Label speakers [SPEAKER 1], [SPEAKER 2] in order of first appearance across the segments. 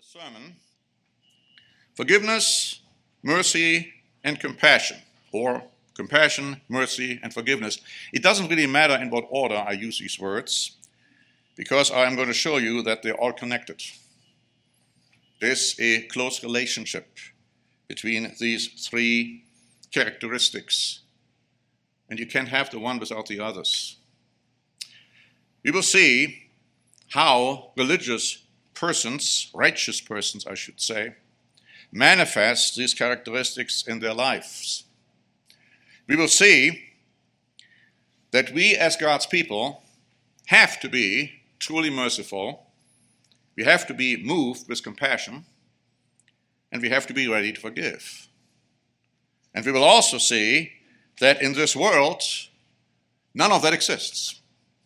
[SPEAKER 1] sermon, Forgiveness, Mercy, and Compassion, or Compassion, Mercy, and Forgiveness. It doesn't really matter in what order I use these words, because I am going to show you that they're all connected. There's a close relationship between these three characteristics, and you can't have the one without the others. We will see how religious persons, righteous persons I should say, manifest these characteristics in their lives. We will see that we as God's people have to be truly merciful, we have to be moved with compassion, and we have to be ready to forgive. And we will also see that in this world, none of that exists,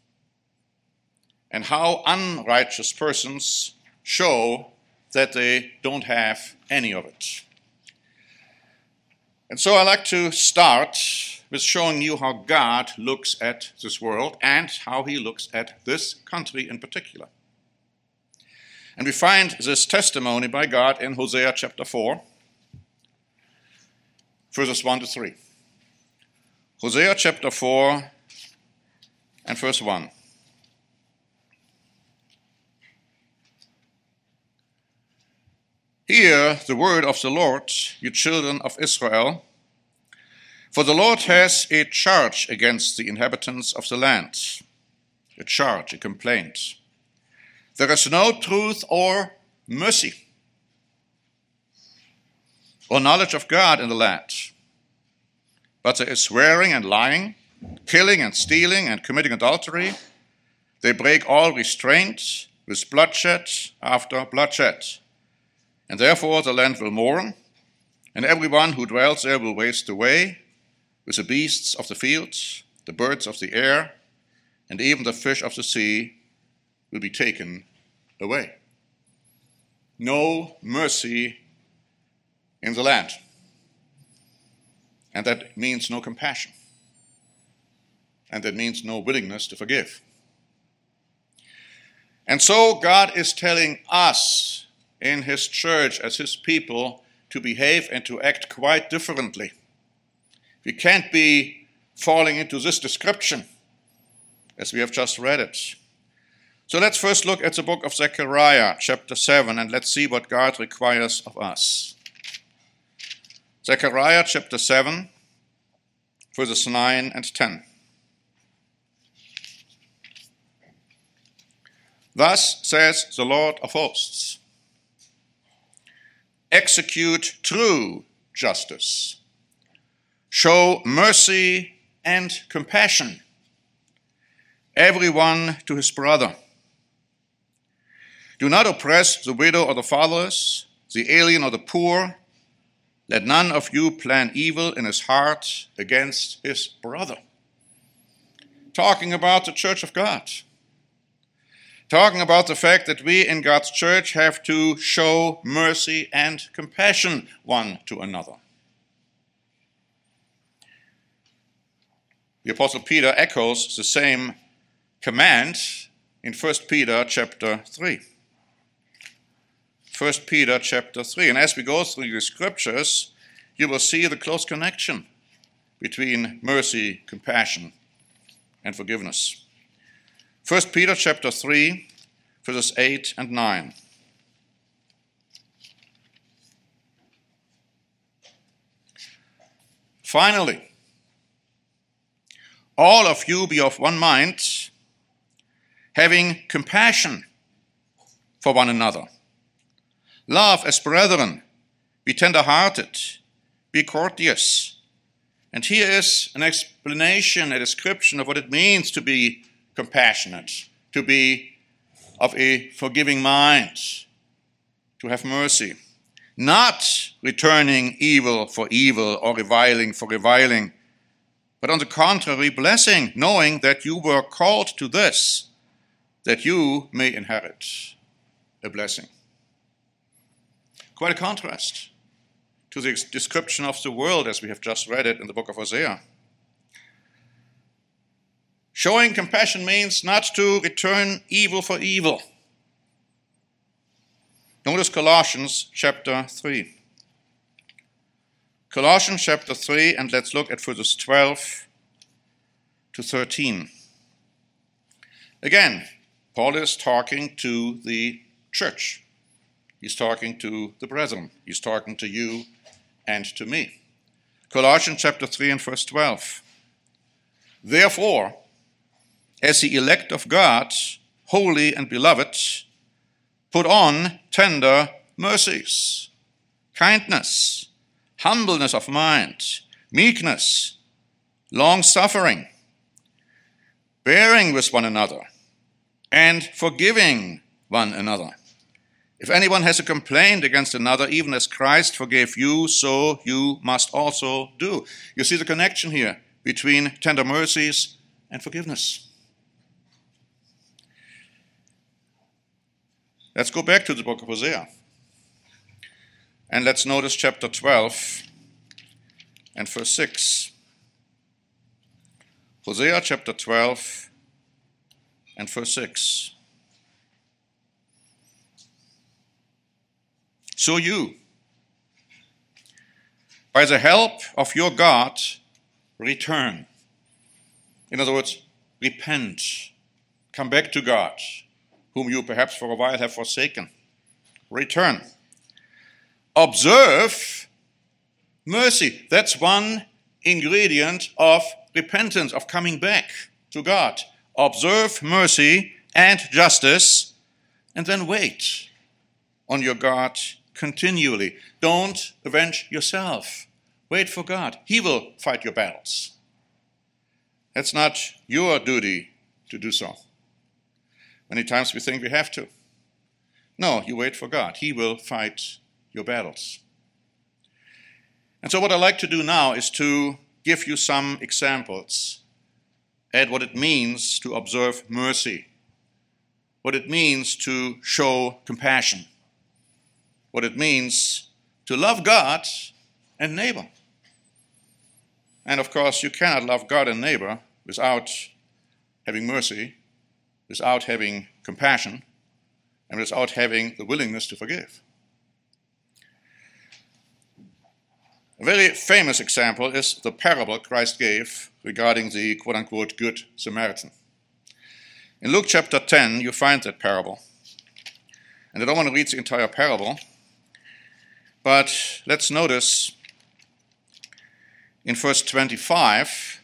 [SPEAKER 1] and how unrighteous persons show that they don't have any of it. And so I like to start with showing you how God looks at this world and how he looks at this country in particular. And we find this testimony by God in Hosea chapter 4, verses 1 to 3. Hosea chapter 4 and verse 1. Hear the word of the Lord, you children of Israel, for the Lord has a charge against the inhabitants of the land, a charge, a complaint. There is no truth or mercy or knowledge of God in the land, but there is swearing and lying, killing and stealing and committing adultery. They break all restraint with bloodshed after bloodshed. And therefore the land will mourn, and everyone who dwells there will waste away, with the beasts of the field, the birds of the air, and even the fish of the sea will be taken away. No mercy in the land. And that means no compassion. And that means no willingness to forgive. And so God is telling us in his church as his people to behave and to act quite differently. We can't be falling into this description as we have just read it. So let's first look at the book of Zechariah, chapter 7, and let's see what God requires of us. Zechariah, chapter 7, verses 9 and 10. Thus says the Lord of hosts, execute true justice, show mercy and compassion, everyone to his brother. Do not oppress the widow or the fatherless, the alien or the poor. Let none of you plan evil in his heart against his brother. Talking about the church of God. Talking about the fact that we in God's church have to show mercy and compassion one to another. The Apostle Peter echoes the same command in 1 Peter chapter 3. 1 Peter chapter 3. And as we go through the scriptures, you will see the close connection between mercy, compassion, and forgiveness. 1 Peter chapter 3, verses 8 and 9. Finally, all of you be of one mind, having compassion for one another. Love as brethren, be tender-hearted, be courteous. And here is an explanation, a description of what it means to be compassionate, to be of a forgiving mind, to have mercy, not returning evil for evil or reviling for reviling, but on the contrary, blessing, knowing that you were called to this, that you may inherit a blessing. Quite a contrast to the description of the world as we have just read it in the book of Hosea. Showing compassion means not to return evil for evil, Notice Colossians chapter 3. Colossians chapter 3, and let's look at verses 12 to 13. Again, Paul is talking to the church. He's talking to the brethren. He's talking to you and to me. Colossians chapter 3 and verse 12. Therefore, as the elect of God, holy and beloved, put on tender mercies, kindness, humbleness of mind, meekness, long-suffering, bearing with one another, and forgiving one another. If anyone has a complaint against another, even as Christ forgave you, so you must also do. You see the connection here between tender mercies and forgiveness. Let's go back to the book of Hosea. And let's notice chapter 12 and verse 6. Hosea chapter 12 and verse 6. So you, by the help of your God, return. In other words, repent. Come back to God, whom you perhaps for a while have forsaken. Return. Observe mercy. That's one ingredient of repentance, of coming back to God. Observe mercy and justice, and then wait on your God continually. Don't avenge yourself. Wait for God. He will fight your battles. That's not your duty to do so. Many times we think we have to. No, you wait for God. He will fight your battles. And so what I'd like to do now is to give you some examples at what it means to observe mercy, what it means to show compassion, what it means to love God and neighbor. And of course, you cannot love God and neighbor without having mercy, without having compassion, and without having the willingness to forgive. A very famous example is the parable Christ gave regarding the quote-unquote Good Samaritan. In Luke chapter 10, you find that parable. And I don't want to read the entire parable, but let's notice in verse 25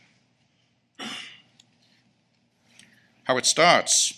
[SPEAKER 1] how it starts.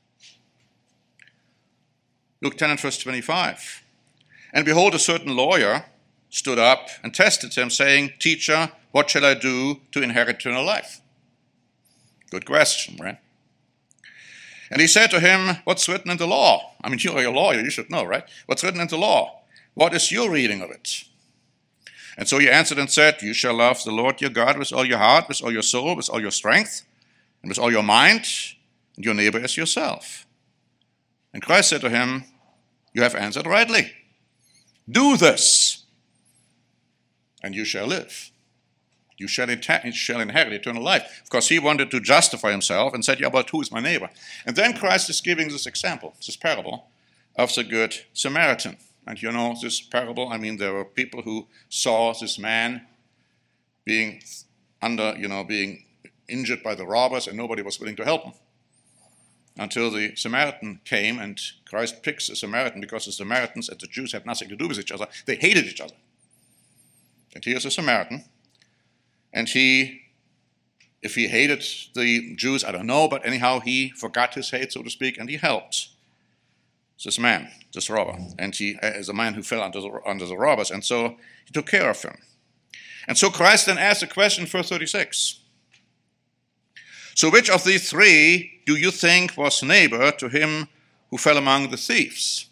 [SPEAKER 1] Luke 10 and verse 25. And behold, a certain lawyer stood up and tested him, saying, Teacher, what shall I do to inherit eternal life? Good question, right? And he said to him, what's written in the law? I mean, you're a lawyer, you should know, right? What's written in the law? What is your reading of it? And so he answered and said, You shall love the Lord your God with all your heart, with all your soul, with all your strength, and with all your mind, and your neighbor as yourself. And Christ said to him, You have answered rightly. Do this, and you shall live. You shall inherit eternal life. Of course, he wanted to justify himself and said, Yeah, but who is my neighbor? And then Christ is giving this example, this parable of the Good Samaritan. And you know this parable, I mean, there were people who saw this man being being injured by the robbers, and nobody was willing to help him. Until the Samaritan came, and Christ picks the Samaritan because the Samaritans and the Jews had nothing to do with each other. They hated each other. And here's a Samaritan. And if he hated the Jews, I don't know, but anyhow, he forgot his hate, so to speak, and he helped this man, this robber. And he is a man who fell under the robbers, and so he took care of him. And so Christ then asked a question in verse 36. So which of these three do you think was neighbor to him who fell among the thieves?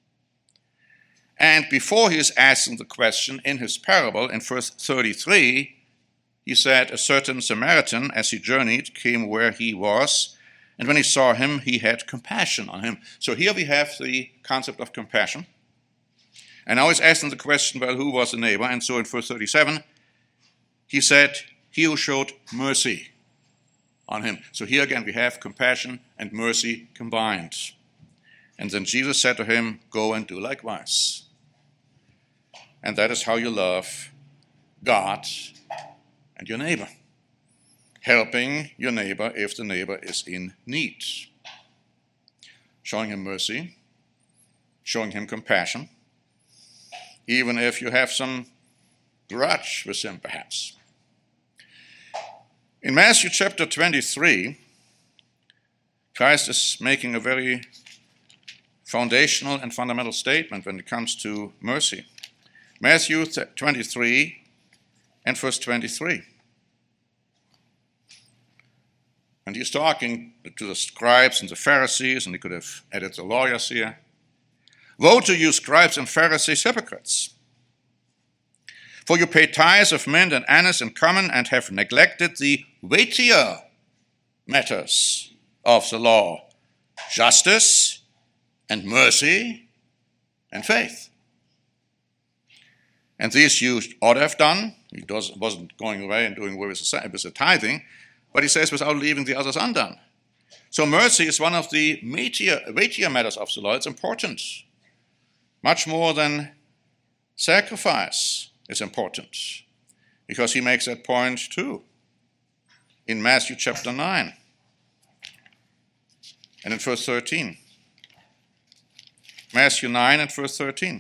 [SPEAKER 1] And before he is asking the question in his parable, in verse 33, he said, A certain Samaritan, as he journeyed, came where he was, and when he saw him, he had compassion on him. So here we have the concept of compassion. And now he's asking the question, well, who was the neighbor? And so in verse 37, he said, He who showed mercy on him. So here again we have compassion and mercy combined. And then Jesus said to him, go and do likewise. And that is how you love God and your neighbor. Helping your neighbor if the neighbor is in need. Showing him mercy, showing him compassion, even if you have some grudge with him perhaps. In Matthew chapter 23, Christ is making a very foundational and fundamental statement when it comes to mercy. Matthew 23 and verse 23. And he's talking to the scribes and the Pharisees, and he could have added the lawyers here. Woe to you, scribes and Pharisees, hypocrites! For you pay tithes of mint and anise and cumin, and have neglected the weightier matters of the law, justice and mercy and faith. And these you ought to have done. He wasn't going away and doing away with the tithing, but he says without leaving the others undone. So mercy is one of the weightier matters of the law. It's important. Much more than sacrifice is important, because he makes that point too in Matthew chapter 9 and in verse 13. Matthew 9 and verse 13.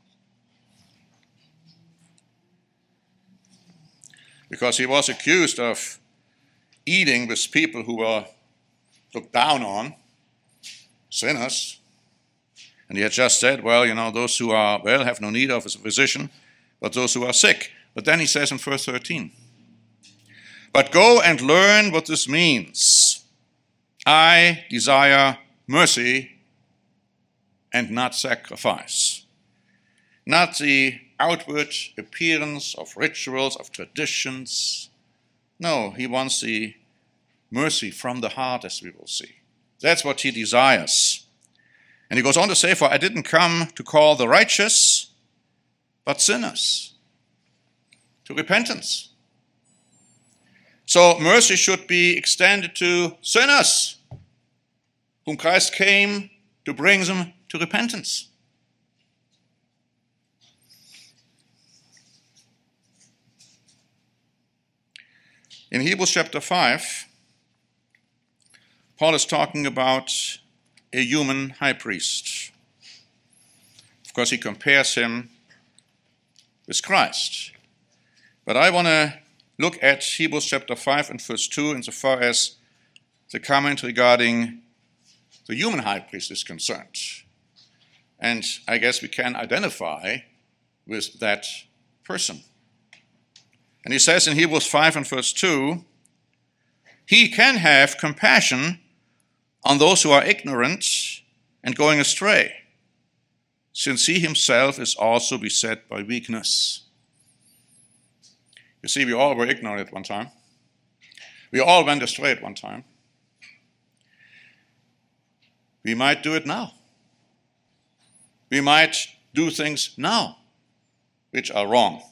[SPEAKER 1] Because he was accused of eating with people who were looked down on, sinners. And he had just said, well, those who are well have no need of a physician, but those who are sick. But then he says in verse 13, but go and learn what this means. I desire mercy and not sacrifice. Not the outward appearance of rituals, of traditions. No, he wants the mercy from the heart, as we will see. That's what he desires. And he goes on to say, for I didn't come to call the righteous, but sinners to repentance. So mercy should be extended to sinners, whom Christ came to bring them to repentance. In Hebrews chapter 5, Paul is talking about a human high priest. Of course, he compares him with Christ. But I want to look at Hebrews chapter 5 and verse 2 insofar as the comment regarding the human high priest is concerned. And I guess we can identify with that person. And he says in Hebrews 5 and verse 2, he can have compassion on those who are ignorant and going astray, since he himself is also beset by weakness. You see, we all were ignorant at one time. We all went astray at one time. We might do it now. We might do things now which are wrong.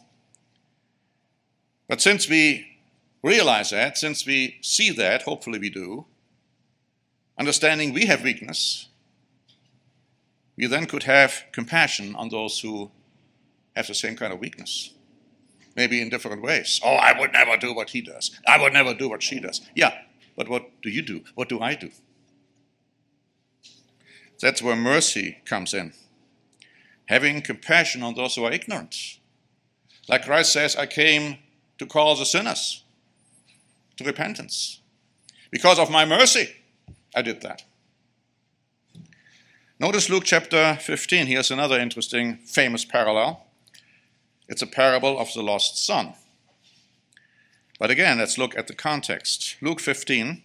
[SPEAKER 1] But since we realize that, since we see that, hopefully we do, understanding we have weakness, we then could have compassion on those who have the same kind of weakness, maybe in different ways. Oh, I would never do what he does. I would never do what she does. Yeah, but what do you do? What do I do? That's where mercy comes in. Having compassion on those who are ignorant. Like Christ says, I came to call the sinners to repentance. Because of my mercy, I did that. Notice Luke chapter 15. Here's another interesting, famous parallel. It's a parable of the lost son. But again, let's look at the context. Luke 15.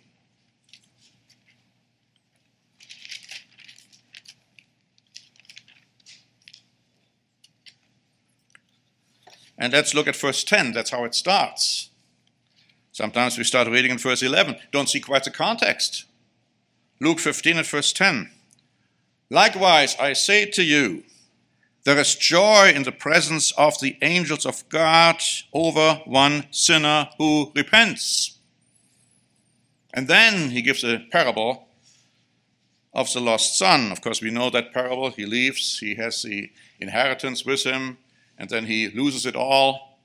[SPEAKER 1] And let's look at verse 10. That's how it starts. Sometimes we start reading in verse 11. Don't see quite the context. Luke 15 and verse 10. Likewise, I say to you, there is joy in the presence of the angels of God over one sinner who repents. And then he gives a parable of the lost son. Of course, we know that parable. He leaves, he has the inheritance with him, and then he loses it all.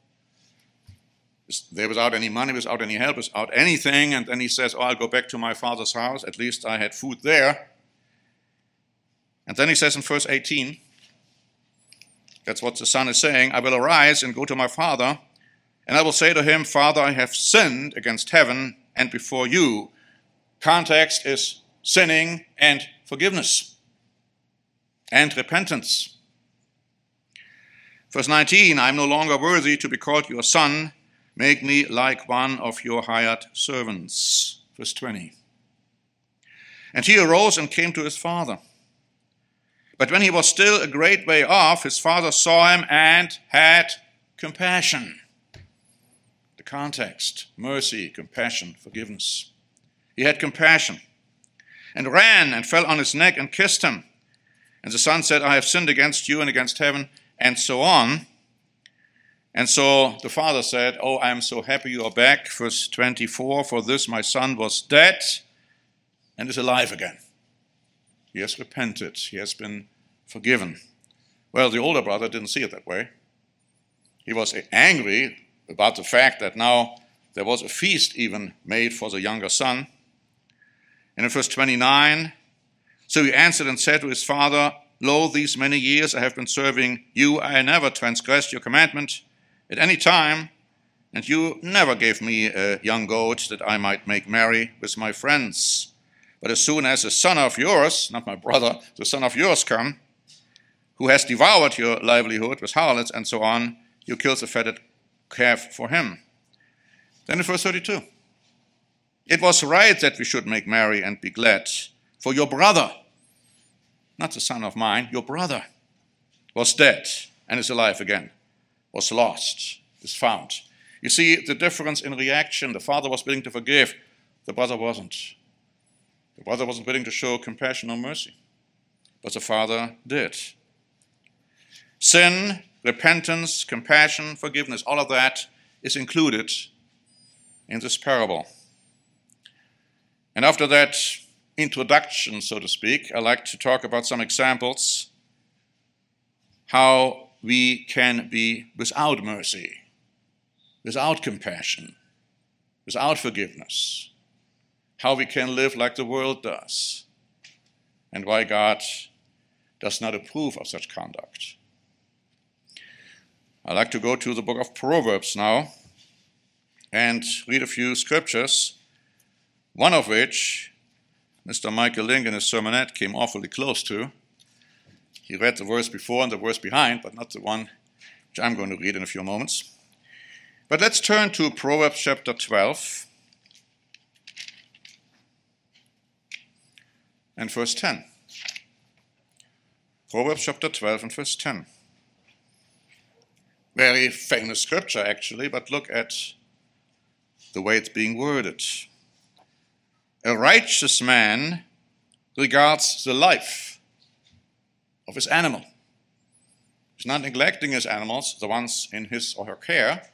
[SPEAKER 1] There without any money, without any help, without anything, and then he says, I'll go back to my father's house. At least I had food there. And then he says in verse 18, that's what the son is saying, I will arise and go to my father, and I will say to him, Father, I have sinned against heaven and before you. Context is sinning and forgiveness and repentance. Verse 19, I am no longer worthy to be called your son. Make me like one of your hired servants. Verse 20. And he arose and came to his father. But when he was still a great way off, his father saw him and had compassion. The context, mercy, compassion, forgiveness. He had compassion and ran and fell on his neck and kissed him. And the son said, I have sinned against you and against heaven, and so on. And so the father said, oh, I am so happy you are back. Verse 24, for this my son was dead and is alive again. He has repented. He has been forgiven. Well, the older brother didn't see it that way. He was angry about the fact that now there was a feast even made for the younger son. And in verse 29, so he answered and said to his father, Lo, these many years I have been serving you. I never transgressed your commandment at any time, and you never gave me a young goat that I might make merry with my friends. But as soon as a son of yours, not my brother, the son of yours come, who has devoured your livelihood with harlots and so on, you killed the fatted calf for him. Then in verse 32, it was right that we should make merry and be glad, for your brother, not the son of mine, your brother, was dead and is alive again, was lost, is found. You see the difference in reaction. The father was willing to forgive, the brother wasn't. The brother wasn't willing to show compassion or mercy, but the father did. Sin, repentance, compassion, forgiveness, all of that is included in this parable. And after that introduction, so to speak, I like to talk about some examples how we can be without mercy, without compassion, without forgiveness, how we can live like the world does, and why God does not approve of such conduct. I'd like to go to the book of Proverbs now and read a few scriptures, one of which Mr. Michael Link in his sermonette came awfully close to. He read the verse before and the verse behind, but not the one which I'm going to read in a few moments. But let's turn to Proverbs chapter 12 and verse 10. Proverbs chapter 12 and verse 10. Very famous scripture, actually, but look at the way it's being worded. A righteous man regards the life of his animal. He's not neglecting his animals, the ones in his or her care.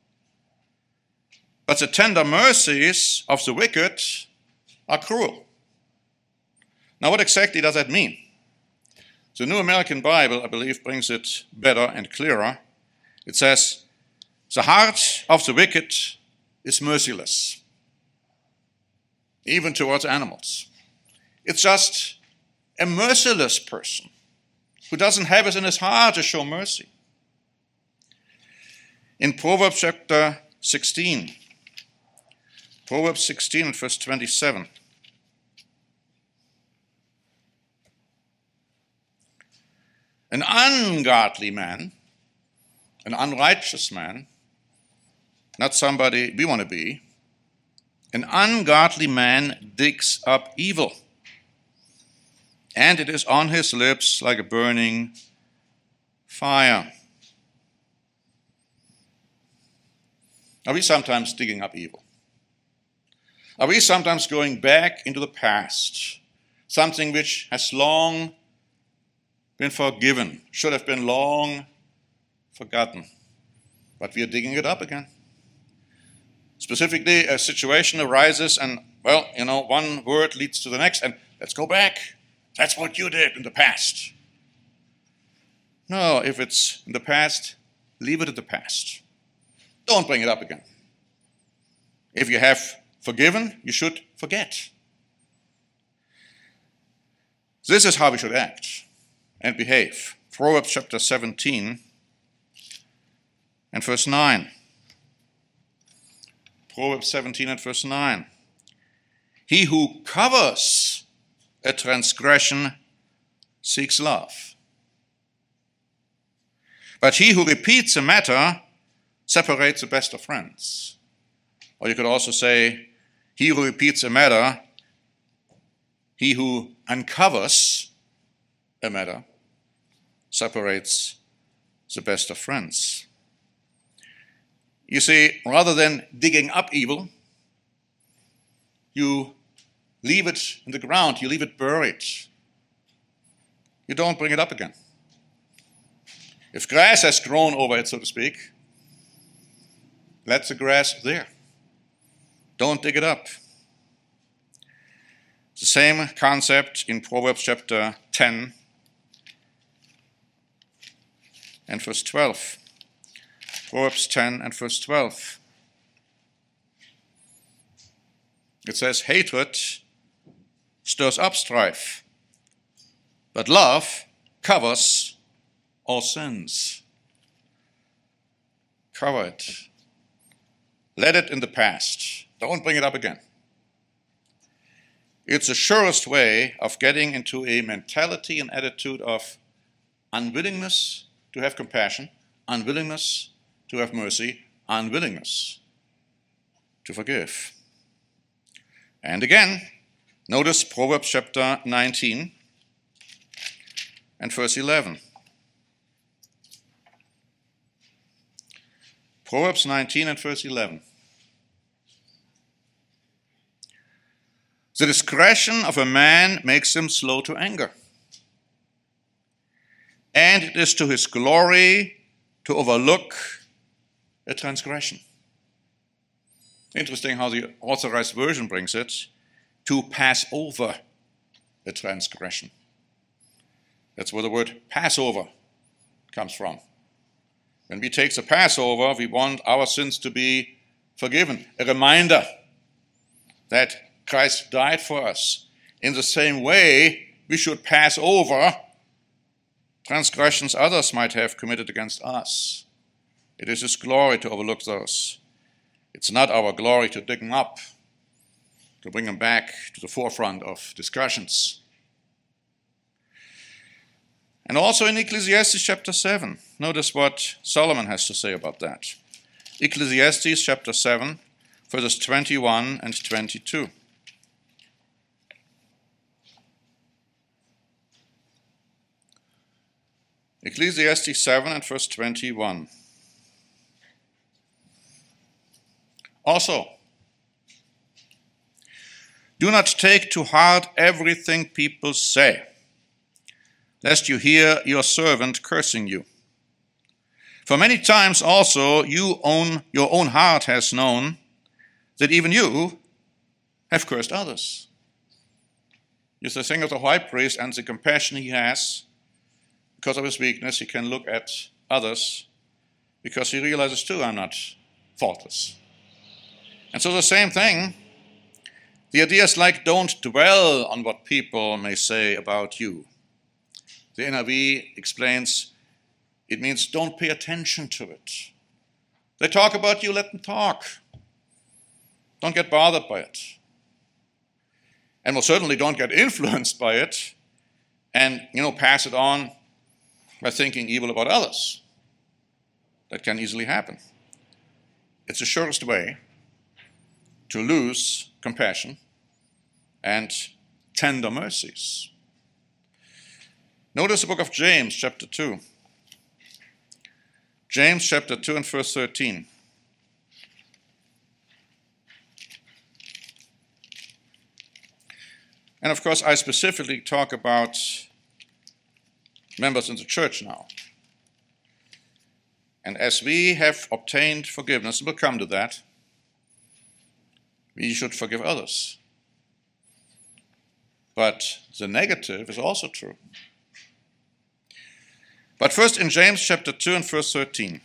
[SPEAKER 1] But the tender mercies of the wicked are cruel. Now, what exactly does that mean? The New American Bible, I believe, brings it better and clearer. It says, the heart of the wicked is merciless, even towards animals. It's just a merciless person who doesn't have it in his heart to show mercy. In Proverbs chapter 16, Proverbs 16 and verse 27, an ungodly man, an unrighteous man, not somebody we want to be, an ungodly man digs up evil, and it is on his lips like a burning fire. Are we sometimes digging up evil? Are we sometimes going back into the past, something which has long been forgiven, should have been long forgotten, but we are digging it up again? Specifically, a situation arises and, one word leads to the next, and let's go back. That's what you did in the past. No, if it's in the past, leave it at the past. Don't bring it up again. If you have forgiven, you should forget. This is how we should act and behave. Proverbs chapter 17 and verse 9. Proverbs 17 and verse 9. He who covers a transgression seeks love. But he who repeats a matter separates the best of friends. Or you could also say, he who repeats a matter, he who uncovers a matter, separates the best of friends. You see, rather than digging up evil, you leave it in the ground, you leave it buried. You don't bring it up again. If grass has grown over it, so to speak, let the grass there. Don't dig it up. The same concept in Proverbs chapter 10 and verse 12. Proverbs 10 and verse 12. It says, hatred stirs up strife, but love covers all sins. Cover it. Let it in the past. Don't bring it up again. It's the surest way of getting into a mentality and attitude of unwillingness to have compassion, unwillingness to have mercy, unwillingness to forgive. And again, notice Proverbs chapter 19 and verse 11. Proverbs 19 and verse 11. The discretion of a man makes him slow to anger, and it is to his glory to overlook a transgression. Interesting how the Authorized Version brings it, to pass over a transgression. That's where the word Passover comes from. When we take the Passover, we want our sins to be forgiven. A reminder that Christ died for us. In the same way, we should pass over transgressions others might have committed against us. It is His glory to overlook those. It's not our glory to dig them up, to bring them back to the forefront of discussions. And also in Ecclesiastes chapter 7, notice what Solomon has to say about that. Ecclesiastes chapter 7, verses 21 and 22. Ecclesiastes 7 and verse 21. Also, do not take to heart everything people say, lest you hear your servant cursing you. For many times also your own heart has known that even you have cursed others. You see, think of the high priest and the compassion he has. Because of his weakness, he can look at others because he realizes too, I'm not faultless. And so the same thing, the idea is like don't dwell on what people may say about you. The NIV explains it means don't pay attention to it. They talk about you, let them talk. Don't get bothered by it. And most certainly don't get influenced by it and, pass it on by thinking evil about others. That can easily happen. It's the surest way to lose compassion and tender mercies. Notice the book of James, chapter 2. James, chapter 2 and verse 13. And of course, I specifically talk about members in the church now. And as we have obtained forgiveness, we'll come to that, we should forgive others. but the negative is also true. But first in James chapter 2 and verse 13.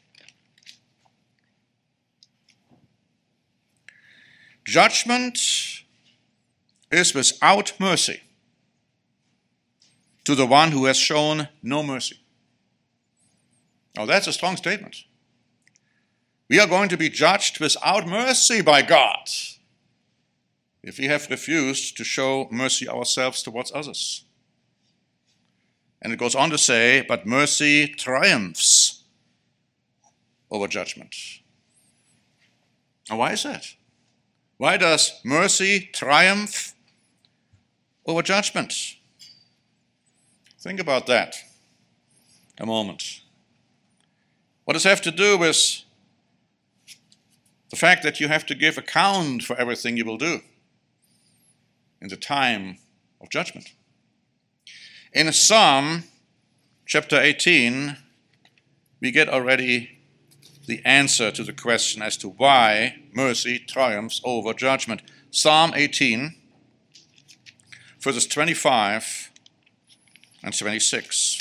[SPEAKER 1] Judgment is without mercy to the one who has shown no mercy. Now that's a strong statement. We are going to be judged without mercy by God if we have refused to show mercy ourselves towards others. And it goes on to say, but mercy triumphs over judgment. Now why is that? Why does mercy triumph over judgment? Think about that a moment. What does it have to do with the fact that you have to give account for everything you will do in the time of judgment? In Psalm chapter 18, we get already the answer to the question as to why mercy triumphs over judgment. Psalm 18, verses 25 and 26.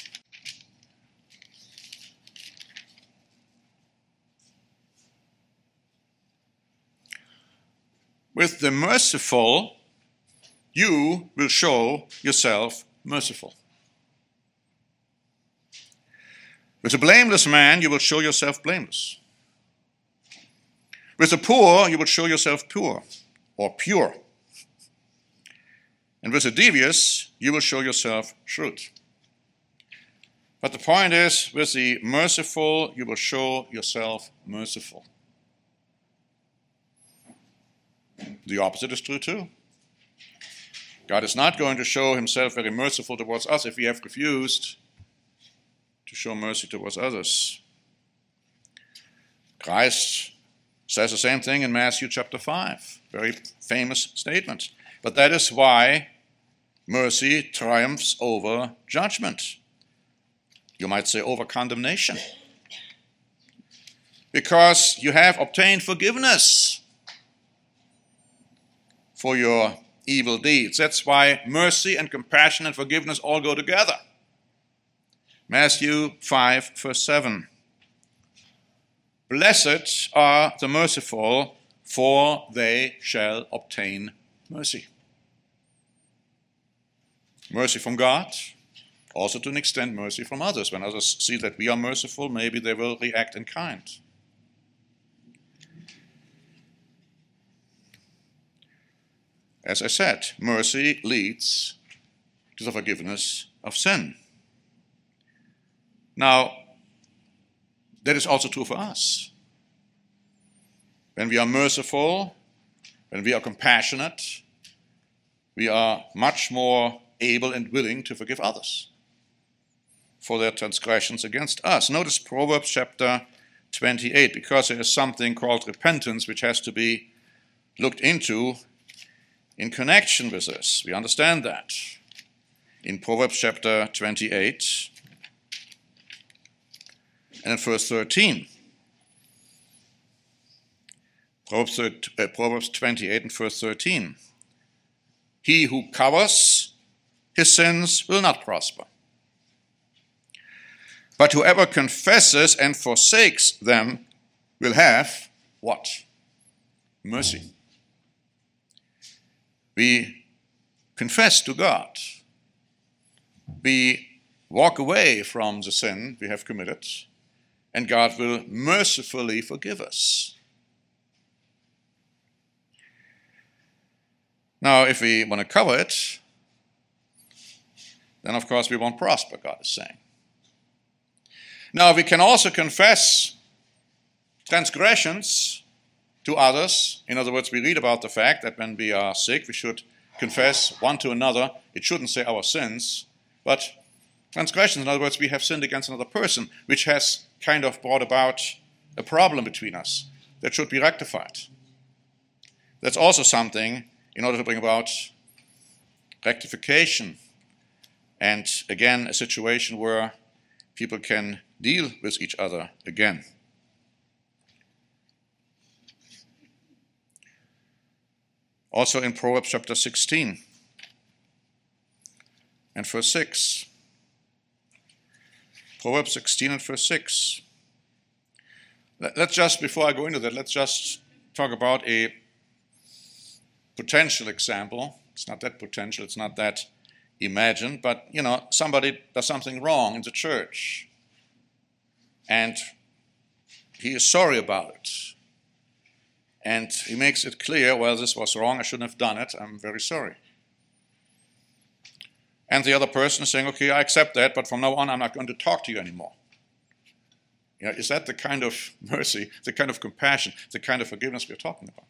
[SPEAKER 1] With the merciful, you will show yourself merciful. With a blameless man, you will show yourself blameless. With the poor, you will show yourself poor or pure. And with the devious, you will show yourself shrewd. But the point is, with the merciful, you will show yourself merciful. The opposite is true too. God is not going to show himself very merciful towards us if we have refused to show mercy towards others. Christ says the same thing in Matthew chapter 5. Very famous statement. But that is why mercy triumphs over judgment. You might say over condemnation. Because you have obtained forgiveness for your evil deeds. That's why mercy and compassion and forgiveness all go together. Matthew 5, verse 7. Blessed are the merciful, for they shall obtain mercy. Mercy from God, also to an extent mercy from others. When others see that we are merciful, maybe they will react in kind. As I said, mercy leads to the forgiveness of sin. Now, that is also true for us. When we are merciful, when we are compassionate, we are much more able and willing to forgive others for their transgressions against us. Notice Proverbs chapter 28, because there is something called repentance which has to be looked into in connection with this. We understand that. In Proverbs chapter 28 and in verse 13. Proverbs 28 and verse 13. He who covers his sins will not prosper. But whoever confesses and forsakes them will have what? Mercy. We confess to God. We walk away from the sin we have committed, and God will mercifully forgive us. Now, if we want to cover it, then of course we won't prosper, God is saying. Now, we can also confess transgressions to others. In other words, we read about the fact that when we are sick, we should confess one to another. It shouldn't say our sins, but transgressions. In other words, we have sinned against another person, which has kind of brought about a problem between us that should be rectified. That's also something in order to bring about rectification and, again, a situation where people can deal with each other again. Also in Proverbs chapter 16, and verse 6. Proverbs 16 and verse 6. Let's just, before I go into that, let's just talk about a potential example. It's not that potential, it's not that imagined, but, somebody does something wrong in the church, and he is sorry about it. And he makes it clear, well, this was wrong, I shouldn't have done it, I'm very sorry. And the other person is saying, okay, I accept that, but from now on I'm not going to talk to you anymore. Is that the kind of mercy, the kind of compassion, the kind of forgiveness we're talking about?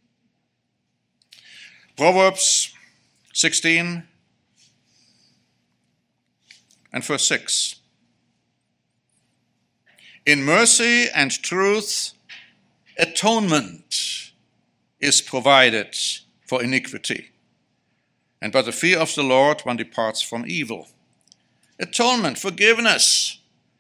[SPEAKER 1] Proverbs 16 and verse 6. In mercy and truth, atonement is provided for iniquity, and by the fear of the Lord one departs from evil. Atonement, forgiveness.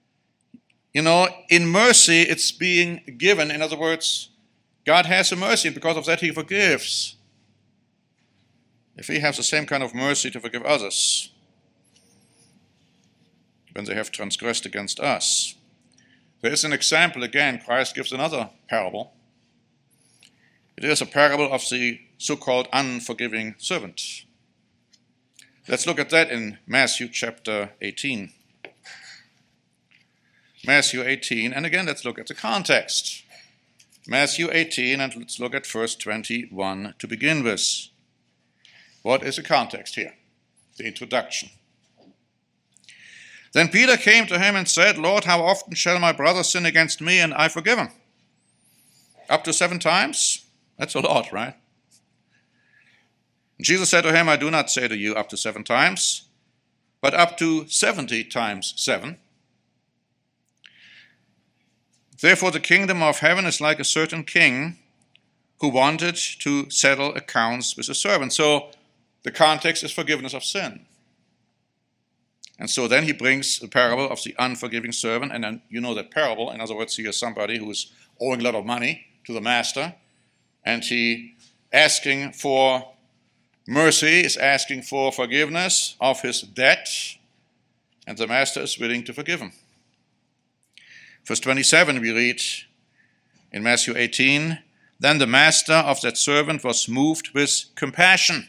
[SPEAKER 1] In mercy it's being given. In other words, God has a mercy, and because of that he forgives. If he has the same kind of mercy to forgive others when they have transgressed against us. There is an example, again, Christ gives another parable. It is a parable of the so-called unforgiving servant. Let's look at that in Matthew chapter 18. Matthew 18, and again, let's look at the context. Matthew 18, and let's look at verse 21 to begin with. What is the context here? The introduction. Then Peter came to him and said, Lord, how often shall my brother sin against me and I forgive him? Up to 7 times? That's a lot, right? Jesus said to him, I do not say to you up to 7 times, but up to 70 times 7. Therefore the kingdom of heaven is like a certain king who wanted to settle accounts with a servant. So the context is forgiveness of sin. And so then he brings the parable of the unforgiving servant, and then you know that parable. In other words, he is somebody who is owing a lot of money to the master, and he asking for mercy, is asking for forgiveness of his debt, and the master is willing to forgive him. Verse 27 we read in Matthew 18, then the master of that servant was moved with compassion,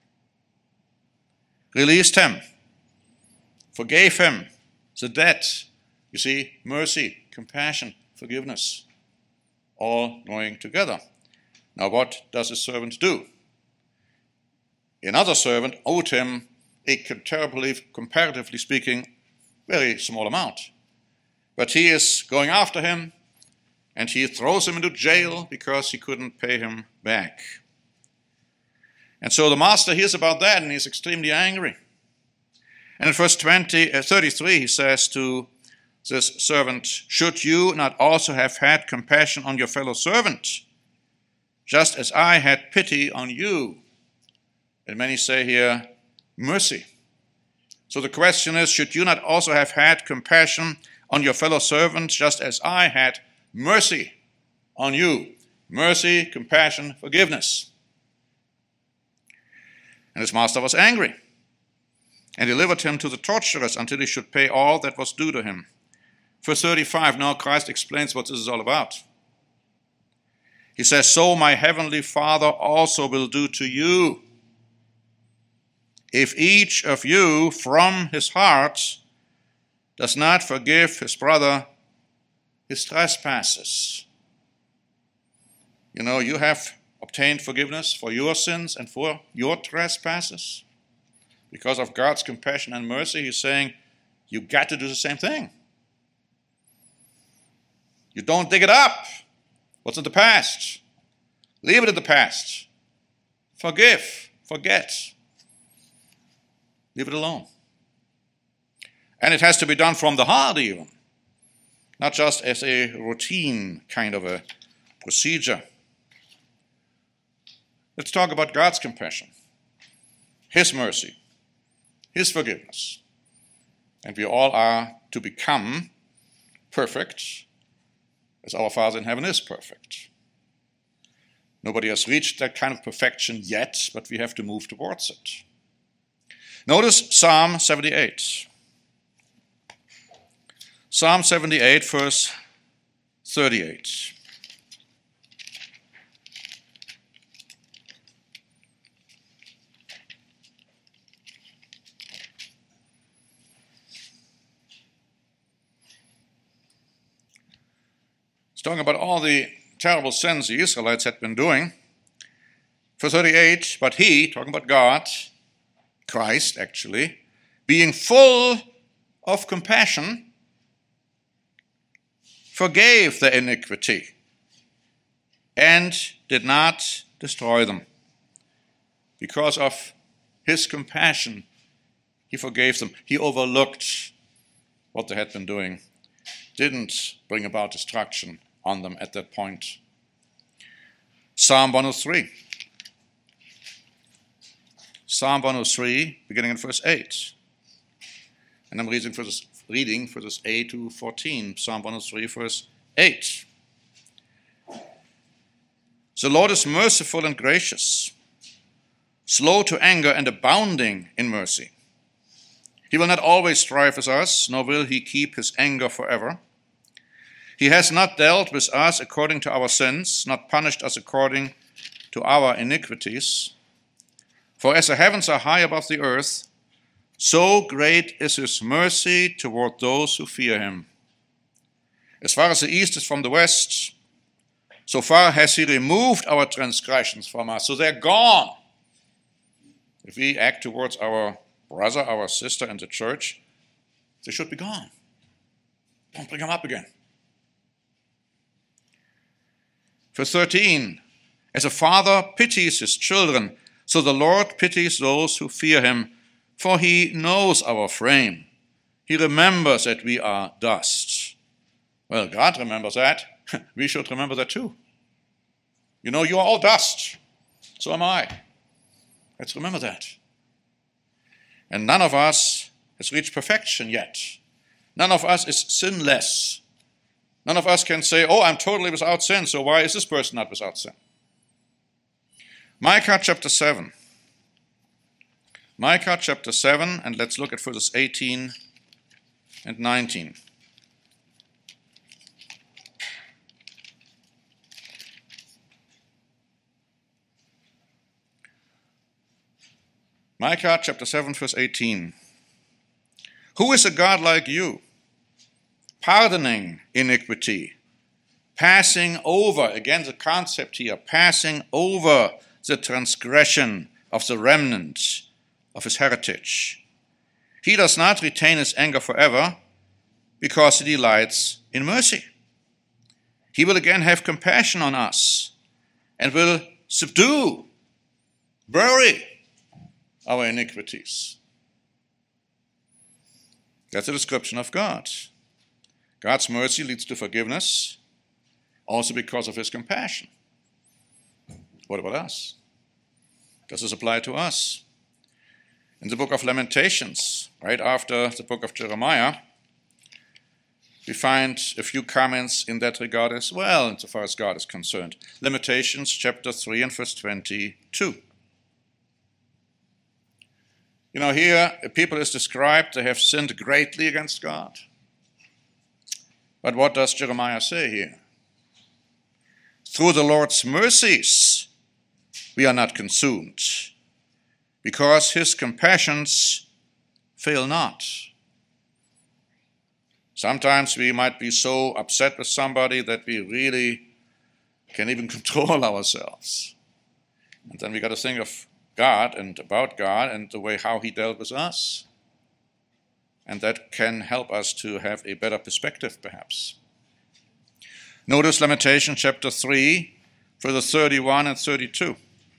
[SPEAKER 1] released him, forgave him the debt. You see, mercy, compassion, forgiveness, all going together. Now what does the servant do? Another servant owed him a comparatively speaking, very small amount. But he is going after him, and he throws him into jail because he couldn't pay him back. And so the master hears about that, and he's extremely angry. And in verse 33, he says to this servant, should you not also have had compassion on your fellow servant, just as I had pity on you? And many say here, mercy. So the question is, should you not also have had compassion on your fellow servant, just as I had mercy on you? Mercy, compassion, forgiveness. And his master was angry and delivered him to the torturers until he should pay all that was due to him. Verse 35, now Christ explains what this is all about. He says, so my heavenly Father also will do to you, if each of you from his heart does not forgive his brother his trespasses. You have obtained forgiveness for your sins and for your trespasses. Because of God's compassion and mercy, he's saying, you got to do the same thing. You don't dig it up. What's in the past? Leave it in the past. Forgive. Forget. Leave it alone. And it has to be done from the heart even, not just as a routine kind of a procedure. Let's talk about God's compassion, his mercy, his forgiveness. And we all are to become perfect as our Father in heaven is perfect. Nobody has reached that kind of perfection yet, but we have to move towards it. Notice Psalm 78. Psalm 78, verse 38. It's talking about all the terrible sins the Israelites had been doing. Verse 38, but he, talking about God, Christ actually, being full of compassion, forgave their iniquity and did not destroy them. Because of his compassion, he forgave them. He overlooked what they had been doing, didn't bring about destruction on them at that point. Psalm 103. Psalm 103, beginning in verse 8. And I'm reading verses 8 to 14. Psalm 103, verse 8. The Lord is merciful and gracious, slow to anger and abounding in mercy. He will not always strive with us, nor will he keep his anger forever. He has not dealt with us according to our sins, not punished us according to our iniquities. For as the heavens are high above the earth, so great is his mercy toward those who fear him. As far as the east is from the west, so far has he removed our transgressions from us. So they're gone. If we act towards our brother, our sister in the church, they should be gone. Don't bring them up again. Verse 13, as a father pities his children, so the Lord pities those who fear him, for he knows our frame. He remembers that we are dust. Well, God remembers that. We should remember that too. You know, you are all dust. So am I. Let's remember that. And none of us has reached perfection yet. None of us is sinless. None of us can say, oh, I'm totally without sin, so why is this person not without sin? Micah chapter 7. Micah chapter 7, and let's look at verses 18 and 19. Micah chapter 7, verse 18. Who is a God like you, pardoning iniquity, passing over, again the concept here, passing over the transgression of the remnant of his heritage. He does not retain his anger forever, because he delights in mercy. He will again have compassion on us, and will subdue, bury our iniquities. That's a description of God. God's mercy leads to forgiveness, also because of his compassion. What about us? Does this apply to us? In the book of Lamentations, right after the book of Jeremiah, we find a few comments in that regard as well, insofar as God is concerned. Lamentations chapter 3 and verse 22. You know, here a people is described, they have sinned greatly against God. But what does Jeremiah say here? Through the Lord's mercies we are not consumed, because his compassions fail not. Sometimes we might be so upset with somebody that we really can't even control ourselves. And then we got to think of God and about God and the way how he dealt with us. And that can help us to have a better perspective, perhaps. Notice Lamentation chapter 3, verses 31 and 32.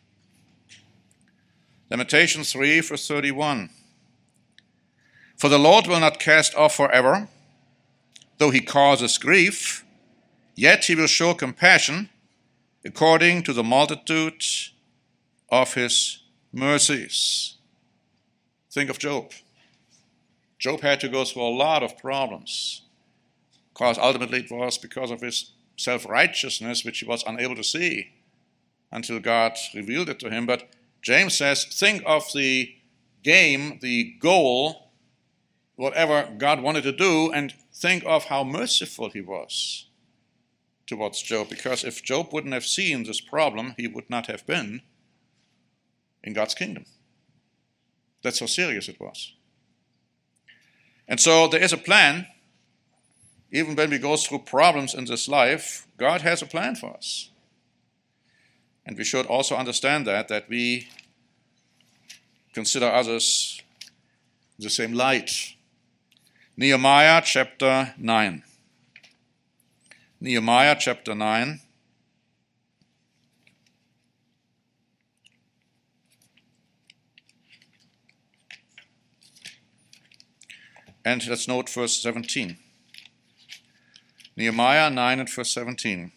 [SPEAKER 1] Lamentation 3, verse 31. For the Lord will not cast off forever, though he causes grief, yet he will show compassion according to the multitude of his mercies. Think of Job. Job had to go through a lot of problems, because ultimately it was because of his self-righteousness, which he was unable to see until God revealed it to him. But James says, think of the game the goal, whatever God wanted to do, and think of how merciful he was towards Job. Because if Job wouldn't have seen this problem, he would not have been in God's kingdom. That's how serious it was. And so there is a plan. Even when we go through problems in this life, God has a plan for us. And we should also understand that we consider others in the same light. Nehemiah chapter 9. Nehemiah chapter 9. And let's note verse 17. Nehemiah 9 and verse 17.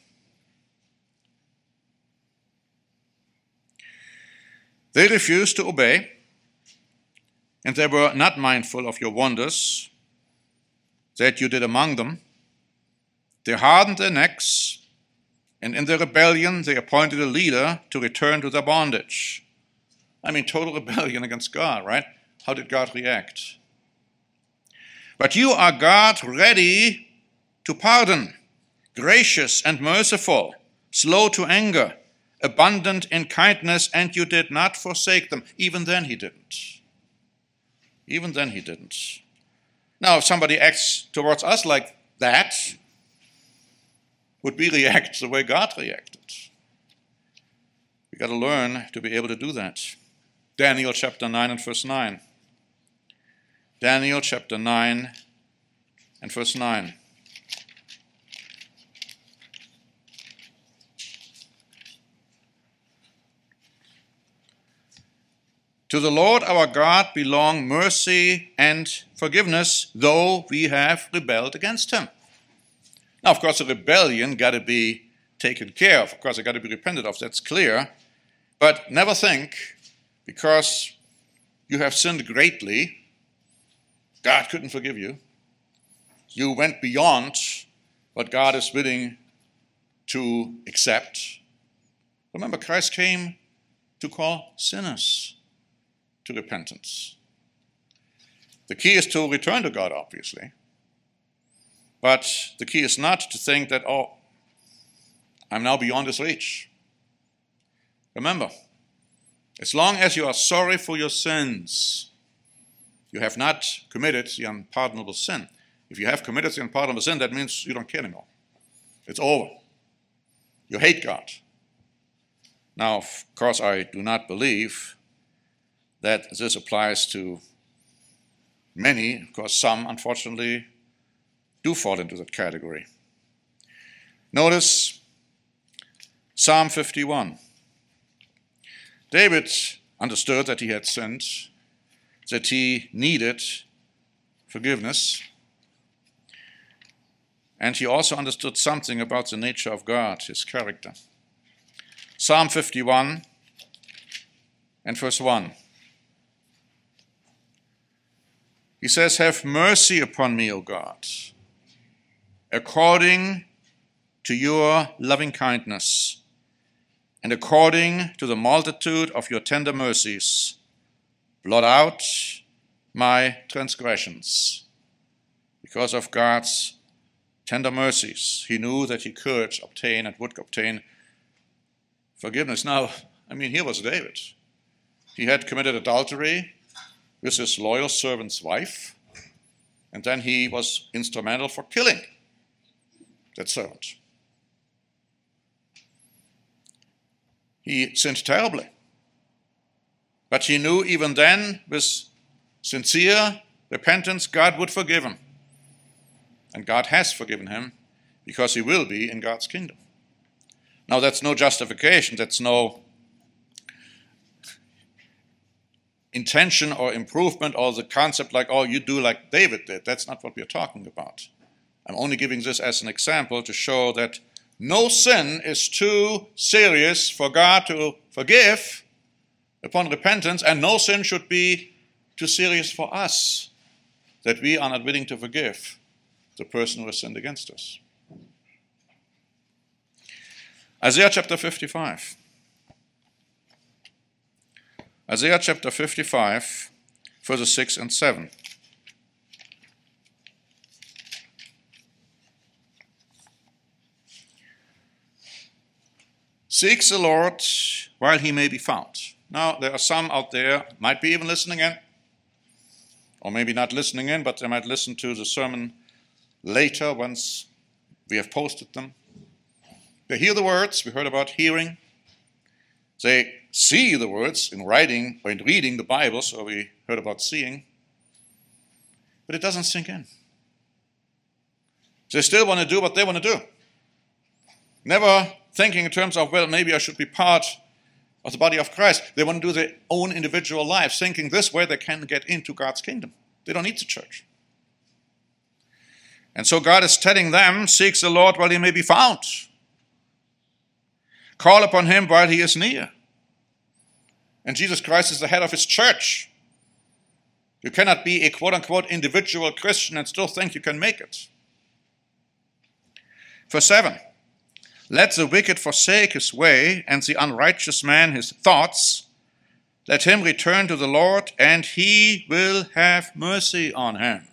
[SPEAKER 1] They refused to obey, and they were not mindful of your wonders that you did among them. They hardened their necks, and in their rebellion they appointed a leader to return to their bondage. I mean, total rebellion against God, right? How did God react? But you are God, ready to pardon, gracious and merciful, slow to anger, abundant in kindness, and you did not forsake them. Even then he didn't. Even then he didn't. Now, if somebody acts towards us like that, would we react the way God reacted? We've got to learn to be able to do that. Daniel chapter 9 and verse 9. Daniel chapter 9 and verse 9. To the Lord our God belong mercy and forgiveness, though we have rebelled against him. Now, of course, the rebellion got to be taken care of. Of course, it got to be repented of. That's clear. But never think, because you have sinned greatly, God couldn't forgive you. You went beyond what God is willing to accept. Remember, Christ came to call sinners to repentance. The key is to return to God, obviously. But the key is not to think that, oh, I'm now beyond his reach. Remember, as long as you are sorry for your sins, you have not committed the unpardonable sin. If you have committed the unpardonable sin, that means you don't care anymore. It's over. You hate God. Now, of course, I do not believe that this applies to many, because some, unfortunately, do fall into that category. Notice Psalm 51. David understood that he had sinned, that he needed forgiveness, and he also understood something about the nature of God, his character. Psalm 51 and verse 1. He says, "Have mercy upon me, O God, according to your loving kindness, and according to the multitude of your tender mercies, blot out my transgressions." Because of God's tender mercies, he knew that he could obtain and would obtain forgiveness. Now, here was David. He had committed adultery with his loyal servant's wife, and then he was instrumental for killing that servant. He sinned terribly. But he knew even then, with sincere repentance, God would forgive him. And God has forgiven him, because he will be in God's kingdom. Now, that's no justification, that's no intention or improvement or the concept like, oh, you do like David did. That's not what we're talking about. I'm only giving this as an example to show that no sin is too serious for God to forgive upon repentance, and no sin should be too serious for us that we are not willing to forgive the person who has sinned against us. Isaiah chapter 55. Isaiah chapter 55 verses 6 and 7. Seek the Lord while he may be found. Now, there are some out there, might be even listening in, or maybe not listening in, but they might listen to the sermon later once we have posted them. They hear the words, we heard about hearing. They see the words in writing or in reading the Bible, so we heard about seeing. But it doesn't sink in. They still want to do what they want to do. Never thinking in terms of, well, maybe I should be part of the body of Christ. They want to do their own individual lives, thinking this way they can get into God's kingdom. They don't need the church. And so God is telling them, seek the Lord while he may be found. Call upon him while he is near. And Jesus Christ is the head of his church. You cannot be a quote-unquote individual Christian and still think you can make it. Verse 7. Let the wicked forsake his way, and the unrighteous man his thoughts. Let him return to the Lord, and he will have mercy on him.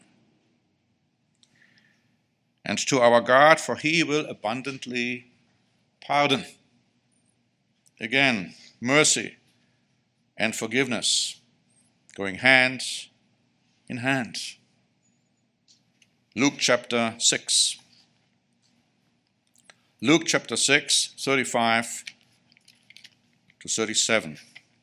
[SPEAKER 1] And to our God, for he will abundantly pardon. Again, mercy and forgiveness going hand in hand. Luke chapter 6. Luke chapter 6, 35 to 37.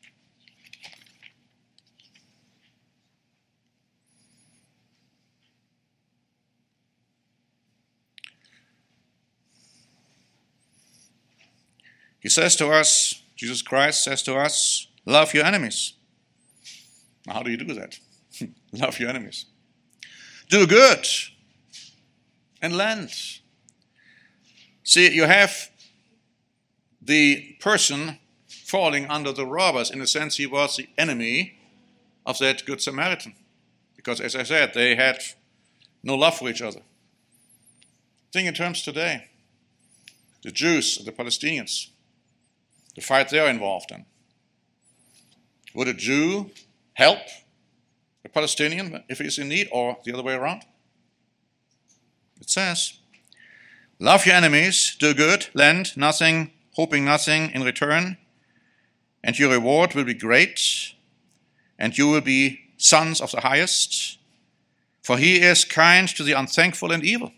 [SPEAKER 1] He says to us, Jesus Christ says to us, love your enemies. Now, how do you do that? Love your enemies. Do good and lend. See, you have the person falling under the robbers. In a sense, he was the enemy of that Good Samaritan. Because, as I said, they had no love for each other. Think in terms today. The Jews and the Palestinians. The fight they're involved in. Would a Jew help a Palestinian if he's in need, or the other way around? It says, love your enemies, do good, lend nothing, hoping nothing in return, and your reward will be great, and you will be sons of the highest, for he is kind to the unthankful and evil.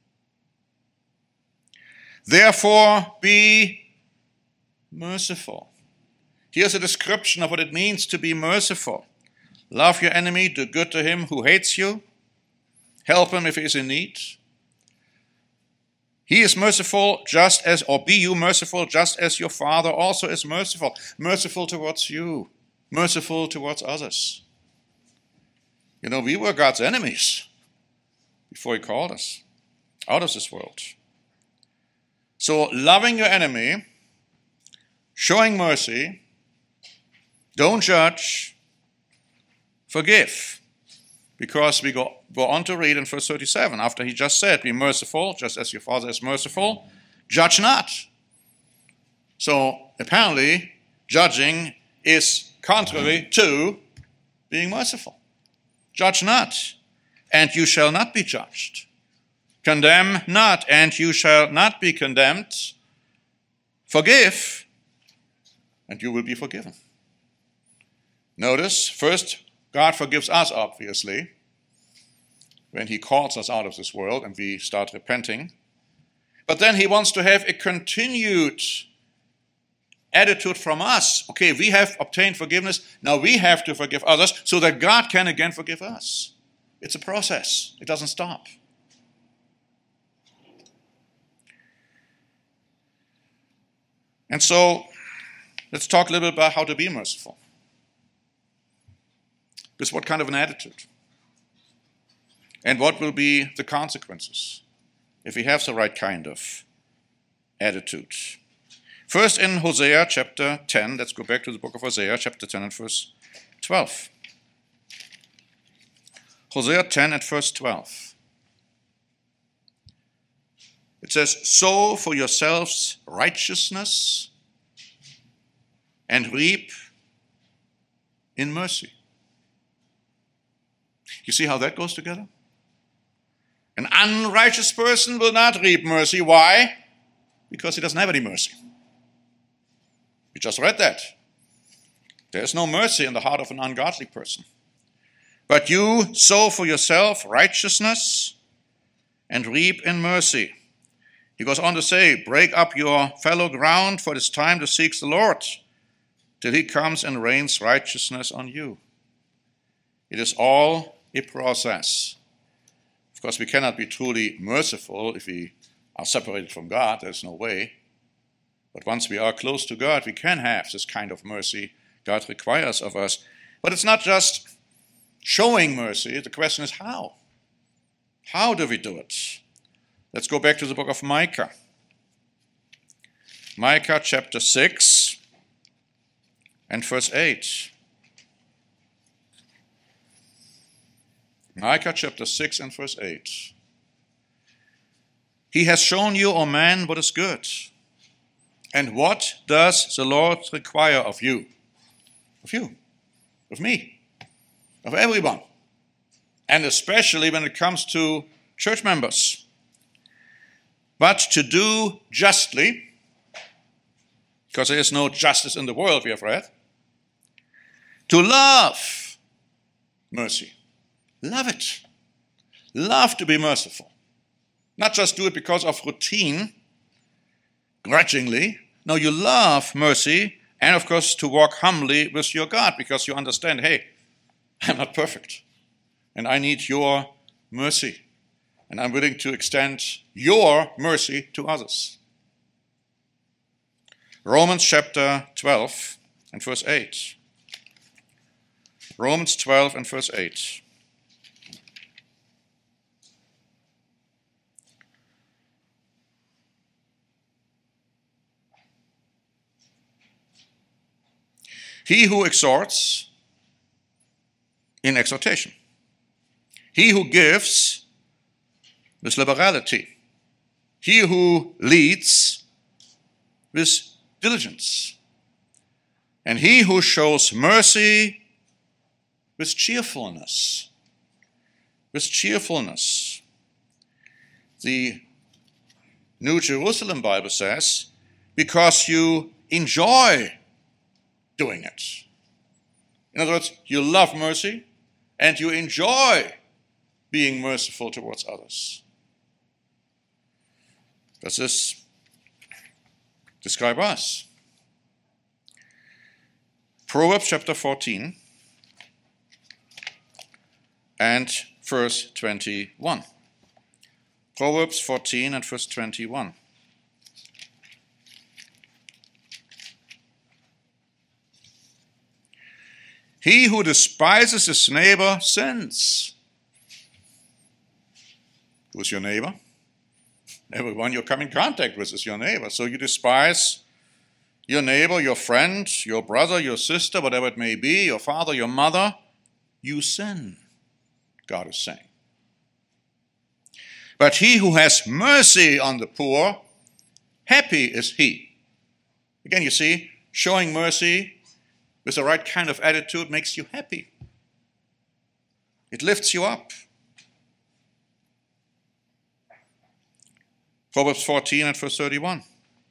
[SPEAKER 1] Therefore, be merciful. Here's a description of what it means to be merciful. Love your enemy, do good to him who hates you, help him if he is in need. He is merciful just as, or be you merciful just as your Father also is merciful. Merciful towards you, merciful towards others. You know, we were God's enemies before he called us out of this world. So loving your enemy, showing mercy, don't judge, forgive. Because we go on to read in verse 37, after he just said, be merciful, just as your Father is merciful, judge not. So apparently, judging is contrary to being merciful. Judge not, and you shall not be judged. Condemn not, and you shall not be condemned. Forgive, and you will be forgiven. Notice, first, God forgives us, obviously, when he calls us out of this world and we start repenting. But then he wants to have a continued attitude from us. Okay, we have obtained forgiveness. Now we have to forgive others so that God can again forgive us. It's a process. It doesn't stop. And so, let's talk a little bit about how to be merciful. With what kind of an attitude? And what will be the consequences if we have the right kind of attitude? First in Hosea chapter 10, let's go back to the book of Hosea chapter 10 and verse 12. Hosea 10 and verse 12. It says, sow for yourselves righteousness and reap in mercy. You see how that goes together? An unrighteous person will not reap mercy. Why? Because he doesn't have any mercy. We just read that. There is no mercy in the heart of an ungodly person. But you sow for yourself righteousness and reap in mercy. He goes on to say, break up your fallow ground, for it is time to seek the Lord, till he comes and rains righteousness on you. It is all a process. Of course, we cannot be truly merciful if we are separated from God. There's no way. But once we are close to God, we can have this kind of mercy God requires of us. But it's not just showing mercy. The question is how. How do we do it? Let's go back to the book of Micah. Micah chapter 6 and verse 8. Micah chapter 6 and verse 8. He has shown you, O man, what is good. And what does the Lord require of you? Of you, of me, of everyone. And especially when it comes to church members. But to do justly, because there is no justice in the world, we have read. To love mercy. Love it. Love to be merciful. Not just do it because of routine, grudgingly. No, you love mercy, and of course to walk humbly with your God, because you understand, hey, I'm not perfect, and I need your mercy, and I'm willing to extend your mercy to others. Romans chapter 12 and verse 8. Romans 12 and verse 8. He who exhorts in exhortation. He who gives with liberality. He who leads with diligence. And he who shows mercy with cheerfulness. With cheerfulness. The New Jerusalem Bible says, because you enjoy doing it. In other words, you love mercy and you enjoy being merciful towards others. Does this describe us? Proverbs chapter 14 and verse 21. Proverbs 14 and verse 21. He who despises his neighbor sins. Who's your neighbor? Everyone you come in contact with is your neighbor. So you despise your neighbor, your friend, your brother, your sister, whatever it may be, your father, your mother. You sin, God is saying. But he who has mercy on the poor, happy is he. Again, you see, showing mercy with the right kind of attitude makes you happy. It lifts you up. Proverbs 14 and verse 31.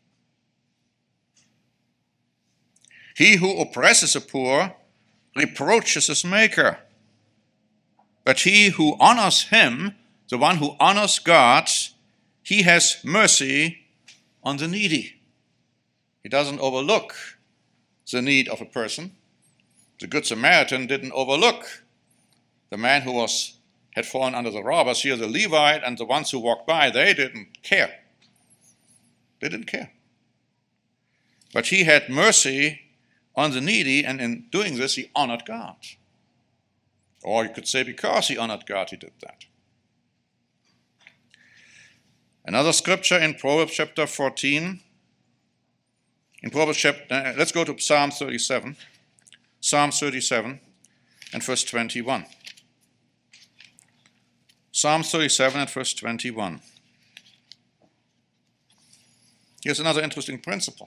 [SPEAKER 1] He who oppresses the poor reproaches his maker. But he who honors him, the one who honors God, he has mercy on the needy. He doesn't overlook the need of a person. The Good Samaritan didn't overlook the man who had fallen under the robbers. Here the Levite and the ones who walked by, they didn't care. They didn't care. But he had mercy on the needy, and in doing this, he honored God. Or you could say because he honored God, he did that. Another scripture in Proverbs chapter 14. Let's go to Psalm 37. Psalm 37 and verse 21. Psalm 37 and verse 21. Here's another interesting principle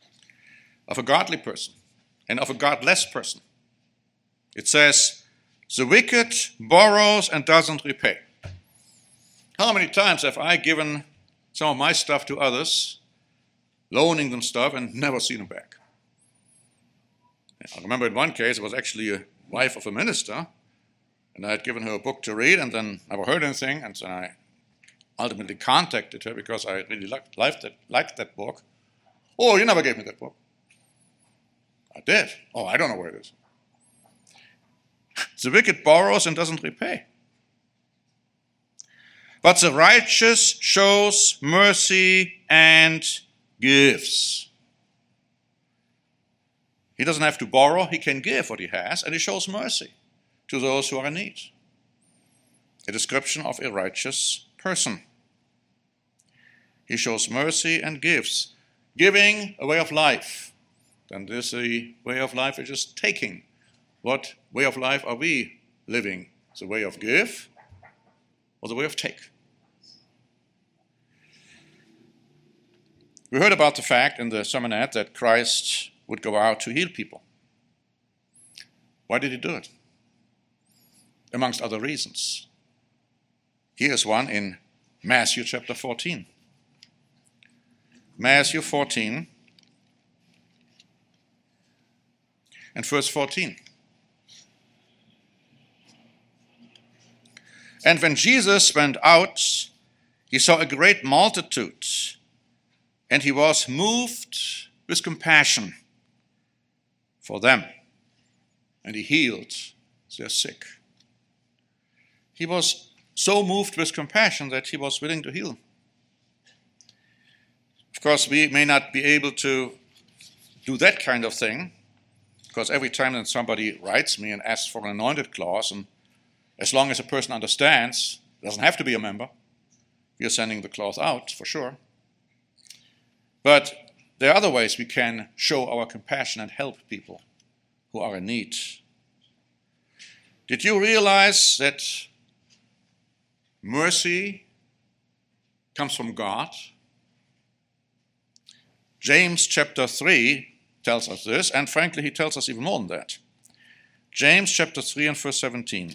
[SPEAKER 1] of a godly person and of a godless person. It says, The wicked borrows and doesn't repay. How many times have I given some of my stuff to others, loaning them stuff, and never seen them back? I remember in one case, it was actually a wife of a minister, and I had given her a book to read, and then never heard anything, and then I ultimately contacted her because I really liked that book. Oh, you never gave me that book. I did. Oh, I don't know where it is. The wicked borrows and doesn't repay. But the righteous shows mercy and gives. He doesn't have to borrow, he can give what he has, and he shows mercy to those who are in need. A description of a righteous person. He shows mercy and gives. Giving a way of life. Then this a way of life which is taking. What way of life are we living? The way of give or the way of take? We heard about the fact in the sermonette that Christ would go out to heal people. Why did he do it? Amongst other reasons. Here's one in Matthew chapter 14. Matthew 14 and verse 14. And when Jesus went out, he saw a great multitude, and he was moved with compassion for them, and he healed their sick. He was so moved with compassion that he was willing to heal. Of course, we may not be able to do that kind of thing, because every time that somebody writes me and asks for an anointed clause, and as long as a person understands, it doesn't have to be a member, we are sending the cloth out for sure. But there are other ways we can show our compassion and help people who are in need. Did you realize that mercy comes from God? James chapter 3 tells us this, and frankly, he tells us even more than that. James chapter 3 and verse 17.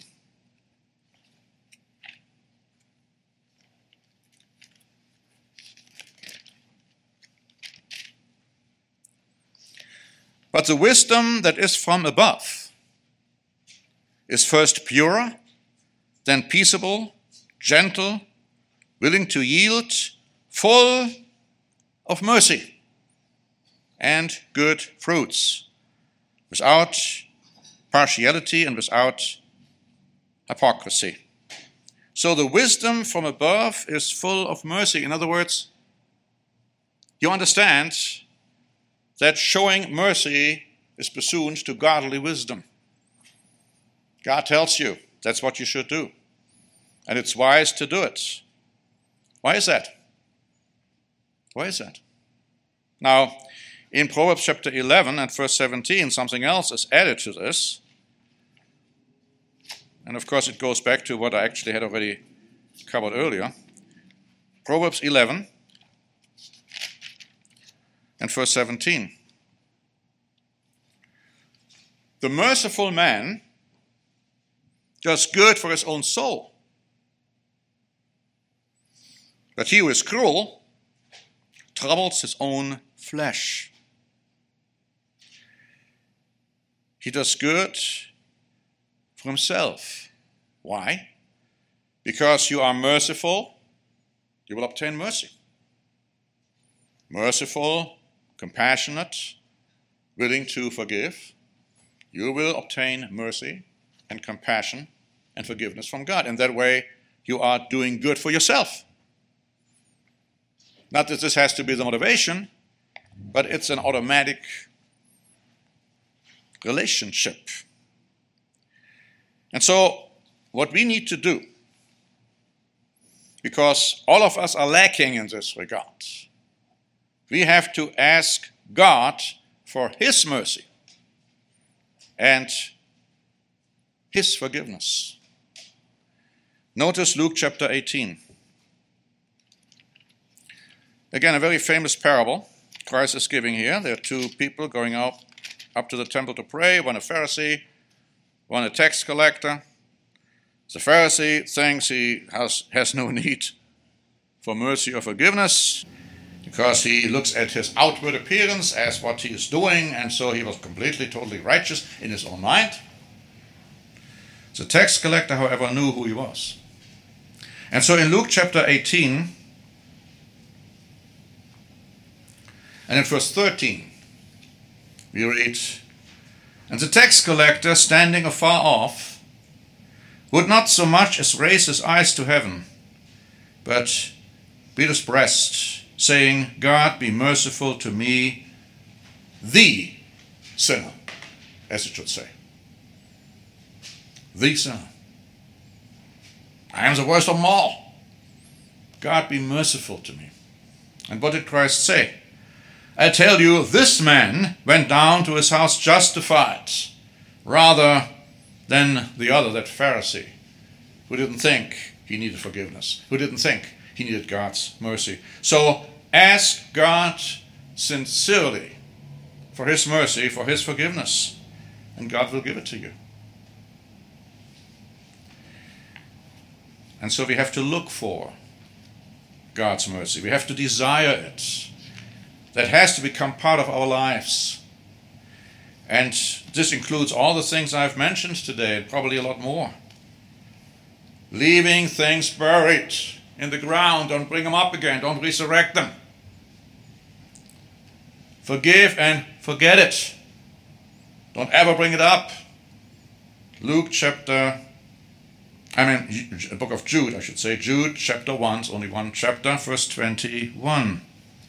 [SPEAKER 1] But the wisdom that is from above is first pure, then peaceable, gentle, willing to yield, full of mercy and good fruits, without partiality and without hypocrisy. So the wisdom from above is full of mercy. In other words, you understand that showing mercy is pursuant to godly wisdom. God tells you that's what you should do, and it's wise to do it. Why is that? Why is that? Now, in Proverbs chapter 11 and verse 17, something else is added to this. And of course, it goes back to what I actually had already covered earlier. Proverbs 11 and verse 17. The merciful man does good for his own soul, but he who is cruel troubles his own flesh. He does good for himself. Why? Because you are merciful, you will obtain mercy. Merciful, compassionate, willing to forgive, you will obtain mercy and compassion and forgiveness from God. In that way, you are doing good for yourself. Not that this has to be the motivation, but it's an automatic relationship. And so, what we need to do, because all of us are lacking in this regard, we have to ask God for His mercy and His forgiveness. Notice Luke chapter 18. Again, a very famous parable Christ is giving here. There are two people going up to the temple to pray, one a Pharisee, one a tax collector. The Pharisee thinks he has no need for mercy or forgiveness because he looks at his outward appearance as what he is doing, and so he was completely, totally righteous in his own mind. The tax collector, however, knew who he was. And so in Luke chapter 18, and in verse 13, we read, "And the tax collector, standing afar off, would not so much as raise his eyes to heaven, but beat his breast, saying, God, be merciful to me, the sinner," as it should say. The sinner. I am the worst of them all. God, be merciful to me. And what did Christ say? I tell you, this man went down to his house justified, rather than the other, that Pharisee, who didn't think he needed forgiveness, who didn't think he needed God's mercy. So ask God sincerely for his mercy, for his forgiveness, and God will give it to you. And so we have to look for God's mercy. We have to desire it. That has to become part of our lives. And this includes all the things I've mentioned today, and probably a lot more. Leaving things buried in the ground. Don't bring them up again. Don't resurrect them. Forgive and forget it. Don't ever bring it up. Book of Jude, I should say. Jude chapter 1, it's only one chapter, verse 21.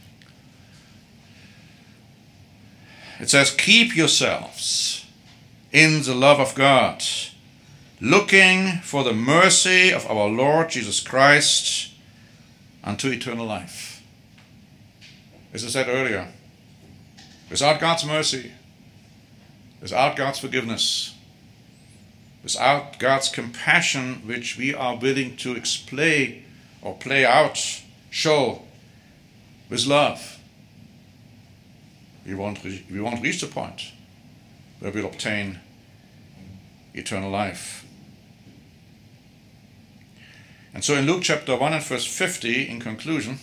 [SPEAKER 1] It says, keep yourselves in the love of God, looking for the mercy of our Lord Jesus Christ unto eternal life. As I said earlier, without God's mercy, without God's forgiveness, without God's compassion, which we are willing to play out, show with love, we won't reach the point where we'll obtain eternal life. And so in Luke chapter 1 and verse 50, in conclusion,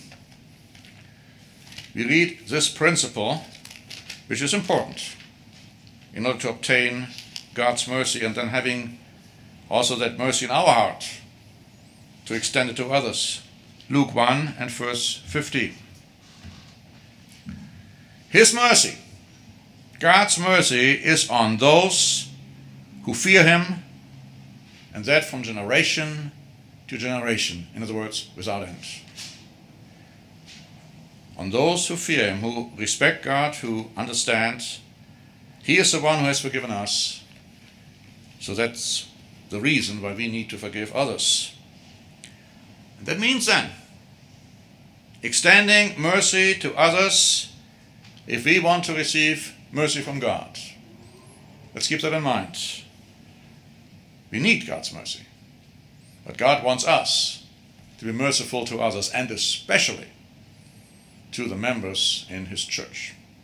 [SPEAKER 1] we read this principle, which is important in order to obtain God's mercy, and then having also that mercy in our heart to extend it to others. Luke 1 and verse 50. His mercy, God's mercy, is on those who fear him, and that from generation to generation. In other words, without end. On those who fear him, who respect God, who understand he is the one who has forgiven us. So that's the reason why we need to forgive others. And that means then extending mercy to others if we want to receive mercy from God. Let's keep that in mind. We need God's mercy. But God wants us to be merciful to others, and especially to the members in his church.